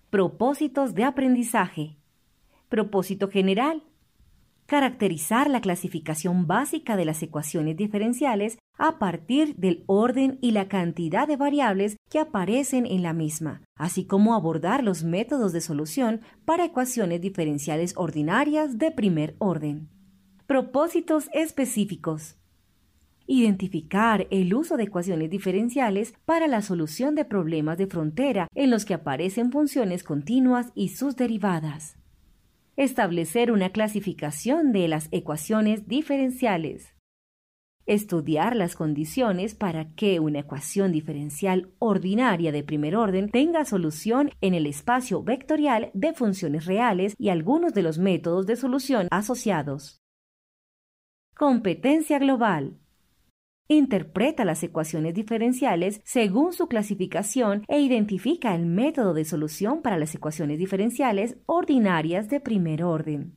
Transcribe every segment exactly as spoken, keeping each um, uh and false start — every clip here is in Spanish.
Propósitos de aprendizaje. Propósito general. Caracterizar la clasificación básica de las ecuaciones diferenciales a partir del orden y la cantidad de variables que aparecen en la misma, así como abordar los métodos de solución para ecuaciones diferenciales ordinarias de primer orden. Propósitos específicos. Identificar el uso de ecuaciones diferenciales para la solución de problemas de frontera en los que aparecen funciones continuas y sus derivadas. Establecer una clasificación de las ecuaciones diferenciales. Estudiar las condiciones para que una ecuación diferencial ordinaria de primer orden tenga solución en el espacio vectorial de funciones reales y algunos de los métodos de solución asociados. Competencia global. Interpreta las ecuaciones diferenciales según su clasificación e identifica el método de solución para las ecuaciones diferenciales ordinarias de primer orden.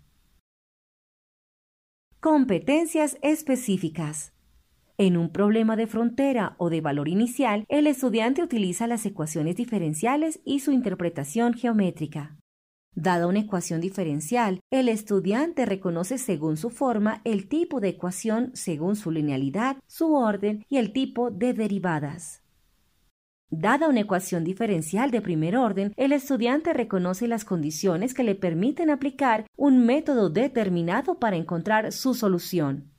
Competencias específicas. En un problema de frontera o de valor inicial, el estudiante utiliza las ecuaciones diferenciales y su interpretación geométrica. Dada una ecuación diferencial, el estudiante reconoce según su forma el tipo de ecuación según su linealidad, su orden y el tipo de derivadas. Dada una ecuación diferencial de primer orden, el estudiante reconoce las condiciones que le permiten aplicar un método determinado para encontrar su solución.